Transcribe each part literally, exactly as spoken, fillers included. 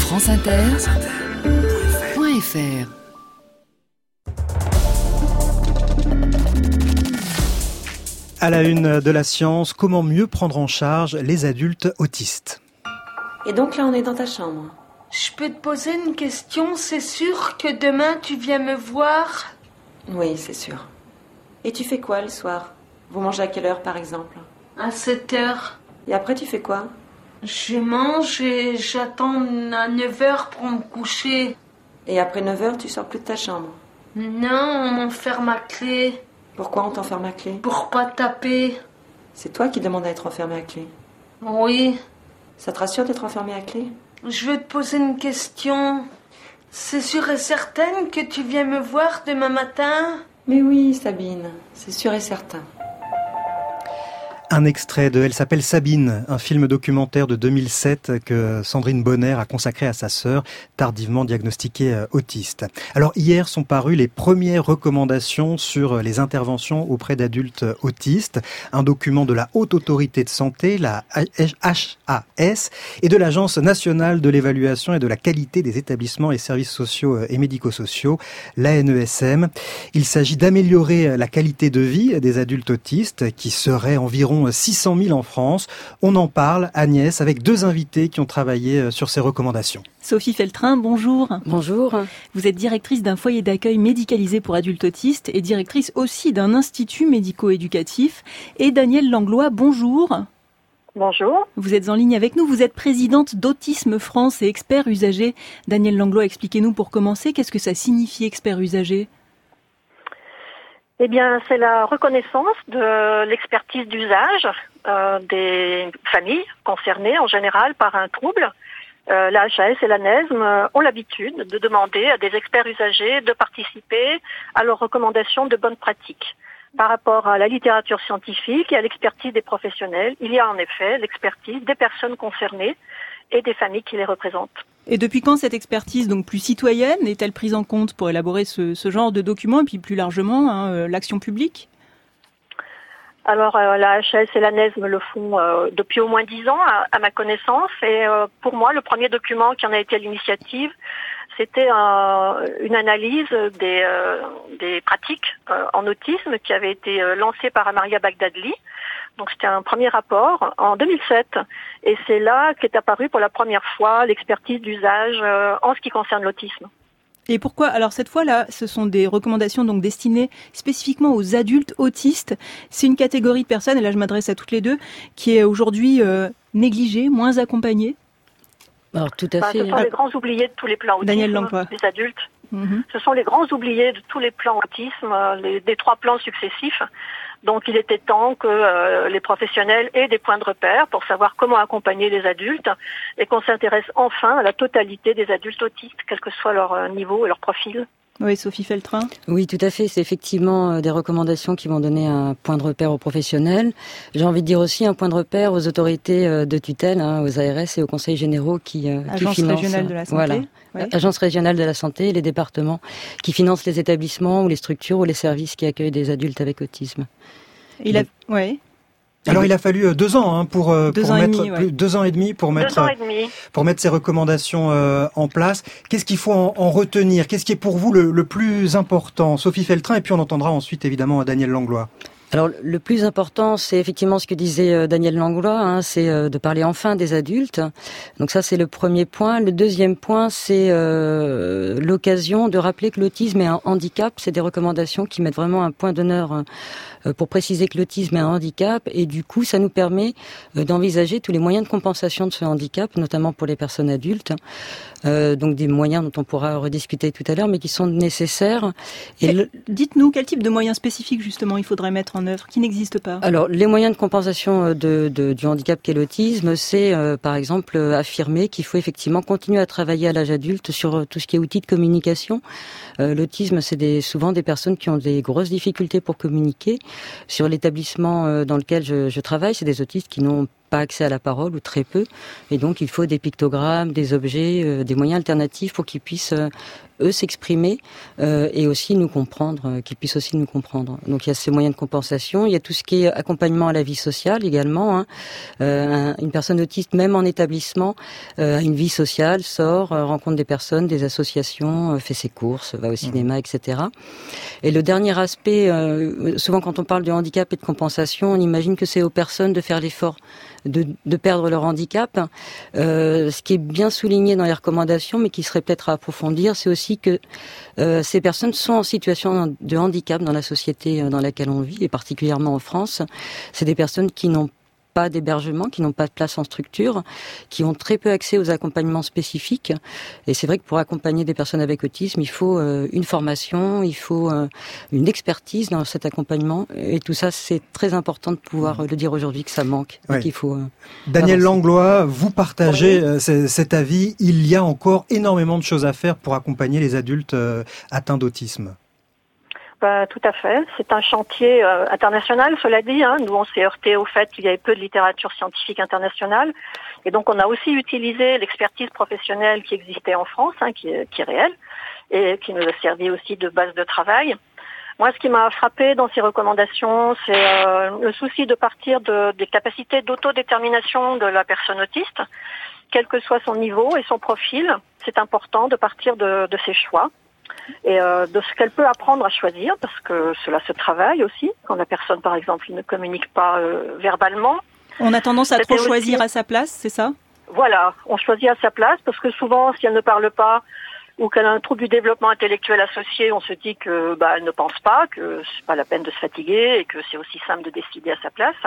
franceinter point f r. À la une de la science, comment mieux prendre en charge les adultes autistes? Et donc là, on est dans ta chambre. Je peux te poser une question? C'est sûr que demain, tu viens me voir? Oui, c'est sûr. Et tu fais quoi le soir? Vous mangez à quelle heure, par exemple? À sept heures. Et après, tu fais quoi? Je mange et j'attends à neuf heures pour me coucher. Et après neuf heures, tu sors plus de ta chambre? Non, on m'enferme à clé. Pourquoi on t'enferme à clé? Pour pas taper. C'est toi qui demandes à être enfermé à clé? Oui. Ça te rassure d'être enfermé à clé? Je veux te poser une question. C'est sûr et certain que tu viens me voir demain matin? Mais oui, Sabine, c'est sûr et certain. Un extrait de Elle s'appelle Sabine, un film documentaire de deux mille sept que Sandrine Bonner a consacré à sa sœur, tardivement diagnostiquée autiste. Alors hier sont parues les premières recommandations sur les interventions auprès d'adultes autistes, un document de la Haute Autorité de Santé, la H A S, et de l'Agence nationale de l'évaluation et de la qualité des établissements et services sociaux et médico-sociaux, l'A N E S M. Il s'agit d'améliorer la qualité de vie des adultes autistes qui seraient environ six cent mille en France. On en parle, Agnès, avec deux invités qui ont travaillé sur ces recommandations. Sophie Feltrin, bonjour. Bonjour. Vous êtes directrice d'un foyer d'accueil médicalisé pour adultes autistes et directrice aussi d'un institut médico-éducatif. Et Danielle Langlois, bonjour. Bonjour. Vous êtes en ligne avec nous, vous êtes présidente d'Autisme France et expert usager. Danielle Langlois, expliquez-nous pour commencer, qu'est-ce que ça signifie expert usager ? Eh bien, c'est la reconnaissance de l'expertise d'usage euh, des familles concernées en général par un trouble. Euh, la H A S et la N E S M ont l'habitude de demander à des experts usagers de participer à leurs recommandations de bonnes pratiques. Par rapport à la littérature scientifique et à l'expertise des professionnels, il y a en effet l'expertise des personnes concernées et des familles qui les représentent. Et depuis quand cette expertise, donc plus citoyenne, est-elle prise en compte pour élaborer ce, ce genre de documents et puis plus largement hein, euh, l'action publique? Alors euh, la H A S et la N E S M le font euh, depuis au moins dix ans à, à ma connaissance et euh, pour moi le premier document qui en a été à l'initiative c'était euh, une analyse des, euh, des pratiques euh, en autisme qui avait été euh, lancée par Amaria Bagdadli. Donc c'était un premier rapport en deux mille sept et c'est là qu'est apparue pour la première fois l'expertise d'usage euh, en ce qui concerne l'autisme. Et pourquoi? Alors cette fois-là, ce sont des recommandations donc destinées spécifiquement aux adultes autistes. C'est une catégorie de personnes, et là je m'adresse à toutes les deux, qui est aujourd'hui euh, négligée, moins accompagnée. Alors tout à bah, fait. Ce sont les grands oubliés de tous les plans autisme, Danielle Langlois. Les adultes. Mm-hmm. Ce sont les grands oubliés de tous les plans autisme, les, des trois plans successifs. Donc il était temps que euh, les professionnels aient des points de repère pour savoir comment accompagner les adultes et qu'on s'intéresse enfin à la totalité des adultes autistes, quel que soit leur niveau et leur profil. Oui, Sophie Feltrin. Oui, tout à fait. C'est effectivement des recommandations qui vont donner un point de repère aux professionnels. J'ai envie de dire aussi un point de repère aux autorités de tutelle, hein, aux A R S et aux conseils généraux qui, Agence qui financent. régionale de la santé. Voilà. Oui. Agence régionale de la santé et les départements qui financent les établissements ou les structures ou les services qui accueillent des adultes avec autisme. Il a, ouais. Alors il a fallu deux ans hein, pour, deux pour ans mettre et demi, ouais. plus, deux ans et demi pour mettre deux ans et demi. pour mettre ces recommandations euh, en place. Qu'est-ce qu'il faut en, en retenir? Qu'est-ce qui est pour vous le, le plus important? Sophie Feltrin et puis on entendra ensuite évidemment Danielle Langlois. Alors le plus important, c'est effectivement ce que disait Danielle Langlois, hein, c'est de parler enfin des adultes. Donc ça, c'est le premier point. Le deuxième point, c'est euh, l'occasion de rappeler que l'autisme est un handicap. C'est des recommandations qui mettent vraiment un point d'honneur euh, pour préciser que l'autisme est un handicap. Et du coup, ça nous permet euh, d'envisager tous les moyens de compensation de ce handicap, notamment pour les personnes adultes. Euh, donc des moyens dont on pourra rediscuter tout à l'heure, mais qui sont nécessaires. Et le... Dites-nous, quel type de moyens spécifiques, justement, il faudrait mettre en œuvre, qui n'existe pas? Alors, les moyens de compensation de, de, du handicap qu'est l'autisme, c'est, euh, par exemple, affirmer qu'il faut effectivement continuer à travailler à l'âge adulte sur tout ce qui est outils de communication. Euh, l'autisme, c'est des, souvent des personnes qui ont des grosses difficultés pour communiquer. Sur l'établissement euh, dans lequel je, je travaille, c'est des autistes qui n'ont pas accès à la parole ou très peu, et donc il faut des pictogrammes, des objets, euh, des moyens alternatifs pour qu'ils puissent euh, eux s'exprimer euh, et aussi nous comprendre, euh, qu'ils puissent aussi nous comprendre. Donc il y a ces moyens de compensation, il y a tout ce qui est accompagnement à la vie sociale également. Hein. Euh, un, une personne autiste, même en établissement, euh, a une vie sociale, sort, euh, rencontre des personnes, des associations, euh, fait ses courses, va au cinéma, mmh. et cetera. Et le dernier aspect, euh, souvent quand on parle de handicap et de compensation, on imagine que c'est aux personnes de faire l'effort de, de perdre leur handicap. Euh, ce qui est bien souligné dans les recommandations, mais qui serait peut-être à approfondir, c'est aussi que euh, ces personnes sont en situation de handicap dans la société dans laquelle on vit, et particulièrement en France. C'est des personnes qui n'ont pas d'hébergement, qui n'ont pas de place en structure, qui ont très peu accès aux accompagnements spécifiques. Et c'est vrai que pour accompagner des personnes avec autisme, il faut euh, une formation, il faut euh, une expertise dans cet accompagnement. Et tout ça, c'est très important de pouvoir euh, le dire aujourd'hui que ça manque. Oui. Et qu'il faut, euh, Daniel avancer. Langlois, vous partagez oui. euh, cet avis. Il y a encore énormément de choses à faire pour accompagner les adultes euh, atteints d'autisme. Bah, tout à fait. C'est un chantier euh, international, cela dit. Hein. Nous, on s'est heurté au fait qu'il y avait peu de littérature scientifique internationale. Et donc, on a aussi utilisé l'expertise professionnelle qui existait en France, hein, qui, est, qui est réelle, et qui nous a servi aussi de base de travail. Moi, ce qui m'a frappé dans ces recommandations, c'est euh, le souci de partir de, des capacités d'autodétermination de la personne autiste, quel que soit son niveau et son profil. C'est important de partir de, de ses choix. Et euh, de ce qu'elle peut apprendre à choisir, parce que cela se travaille aussi, quand la personne, par exemple, ne communique pas euh, verbalement. On a tendance à C'était trop choisir aussi... à sa place, c'est ça ? Voilà, on choisit à sa place, parce que souvent, si elle ne parle pas, ou qu'elle a un trouble du développement intellectuel associé, on se dit que bah, elle ne pense pas, que c'est pas la peine de se fatiguer, et que c'est aussi simple de décider à sa place.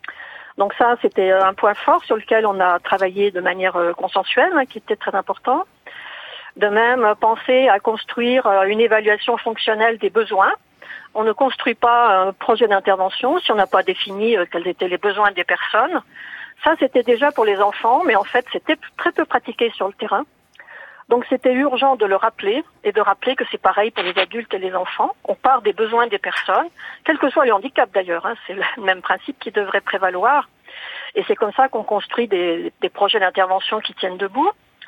Donc ça, c'était un point fort sur lequel on a travaillé de manière euh, consensuelle, hein, qui était très important. De même, penser à construire une évaluation fonctionnelle des besoins. On ne construit pas un projet d'intervention si on n'a pas défini quels étaient les besoins des personnes. Ça, c'était déjà pour les enfants, mais en fait, c'était très peu pratiqué sur le terrain. Donc, c'était urgent de le rappeler et de rappeler que c'est pareil pour les adultes et les enfants. On part des besoins des personnes, quel que soit le handicap d'ailleurs. Hein, c'est le même principe qui devrait prévaloir. Et c'est comme ça qu'on construit des, des projets d'intervention qui tiennent debout.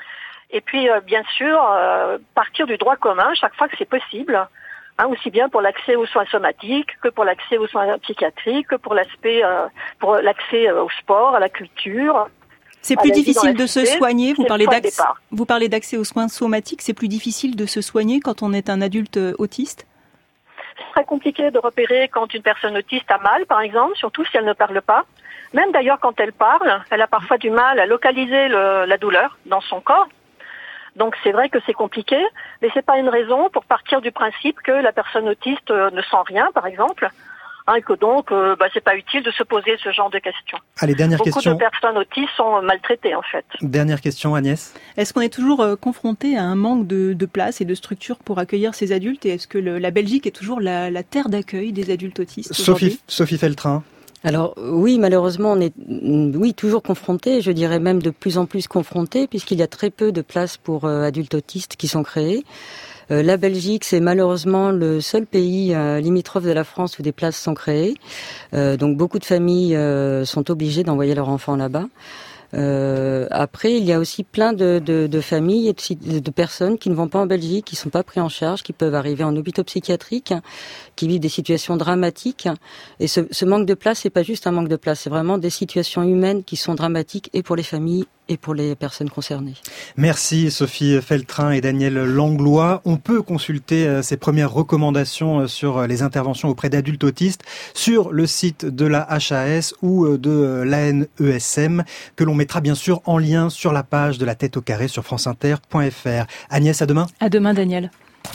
Et puis, euh, bien sûr, euh, partir du droit commun chaque fois que c'est possible, hein, aussi bien pour l'accès aux soins somatiques que pour l'accès aux soins psychiatriques, que pour l'aspect, euh, pour l'accès au sport, à la culture. C'est plus difficile de se soigner. Vous parlez d'accès, vous parlez d'accès aux soins somatiques. C'est plus difficile de se soigner quand on est un adulte autiste. C'est très compliqué de repérer quand une personne autiste a mal, par exemple, surtout si elle ne parle pas. Même d'ailleurs quand elle parle, elle a parfois du mal à localiser le, la douleur dans son corps. Donc c'est vrai que c'est compliqué, mais c'est pas une raison pour partir du principe que la personne autiste euh, ne sent rien, par exemple, hein, et que donc euh, bah, c'est pas utile de se poser ce genre de questions. Allez, dernière Beaucoup question. Beaucoup de personnes autistes sont maltraitées en fait. Dernière question, Agnès. Est-ce qu'on est toujours euh, confronté à un manque de, de place et de structure pour accueillir ces adultes, et est-ce que le, la Belgique est toujours la, la terre d'accueil des adultes autistes Sophie, Sophie Feltrin. Alors oui, malheureusement, on est oui toujours confronté, je dirais même de plus en plus confronté, puisqu'il y a très peu de places pour euh, adultes autistes qui sont créées. Euh, la Belgique, c'est malheureusement le seul pays euh, limitrophe de la France où des places sont créées. Euh, donc beaucoup de familles euh, sont obligées d'envoyer leurs enfants là-bas. Euh, après, il y a aussi plein de, de, de familles et de, de personnes qui ne vont pas en Belgique, qui sont pas pris en charge, qui peuvent arriver en hôpital psychiatrique, qui vivent des situations dramatiques. Et ce, ce manque de place, c'est pas juste un manque de place, c'est vraiment des situations humaines qui sont dramatiques et pour les familles et pour les personnes concernées. Merci Sophie Feltrin et Daniel Langlois. On peut consulter ces premières recommandations sur les interventions auprès d'adultes autistes sur le site de la H A S ou de l'A N E S M, que l'on mettra bien sûr en lien sur la page de la Tête au carré sur franceinter point f r. Agnès, à demain. À demain, Daniel.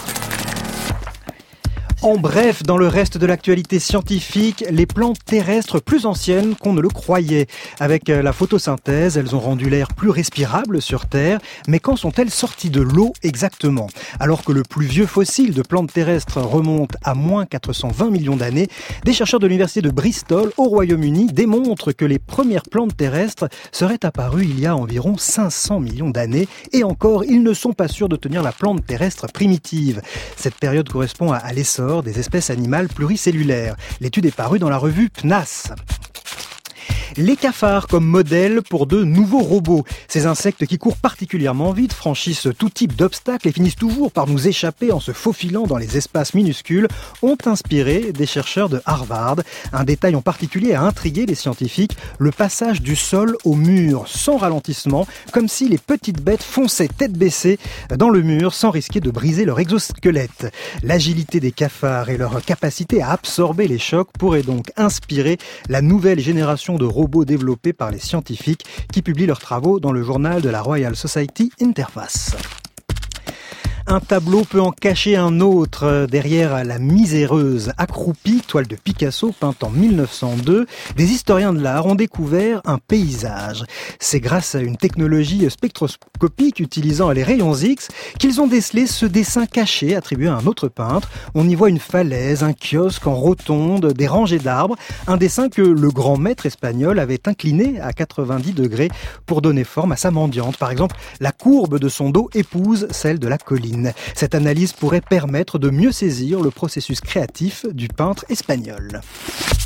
En bref, dans le reste de l'actualité scientifique, les plantes terrestres plus anciennes qu'on ne le croyait. Avec la photosynthèse, elles ont rendu l'air plus respirable sur Terre. Mais quand sont-elles sorties de l'eau exactement ? Alors que le plus vieux fossile de plantes terrestres remonte à moins quatre cent vingt millions d'années, des chercheurs de l'université de Bristol, au Royaume-Uni, démontrent que les premières plantes terrestres seraient apparues il y a environ cinq cents millions d'années. Et encore, ils ne sont pas sûrs de tenir la plante terrestre primitive. Cette période correspond à l'essor des espèces animales pluricellulaires. L'étude est parue dans la revue P N A S. Les cafards comme modèle pour de nouveaux robots. Ces insectes qui courent particulièrement vite, franchissent tout type d'obstacles et finissent toujours par nous échapper en se faufilant dans les espaces minuscules, ont inspiré des chercheurs de Harvard. Un détail en particulier a intrigué les scientifiques, le passage du sol au mur, sans ralentissement, comme si les petites bêtes fonçaient tête baissée dans le mur sans risquer de briser leur exosquelette. L'agilité des cafards et leur capacité à absorber les chocs pourraient donc inspirer la nouvelle génération de robots développés par les scientifiques qui publient leurs travaux dans le journal de la Royal Society Interface. Un tableau peut en cacher un autre. Derrière La Miséreuse accroupie, toile de Picasso peinte en mille neuf cent deux, des historiens de l'art ont découvert un paysage. C'est grâce à une technologie spectroscopique utilisant les rayons X qu'ils ont décelé ce dessin caché attribué à un autre peintre. On y voit une falaise, un kiosque en rotonde, des rangées d'arbres, un dessin que le grand maître espagnol avait incliné à quatre-vingt-dix degrés pour donner forme à sa mendiante. Par exemple, la courbe de son dos épouse celle de la colline. Cette analyse pourrait permettre de mieux saisir le processus créatif du peintre espagnol.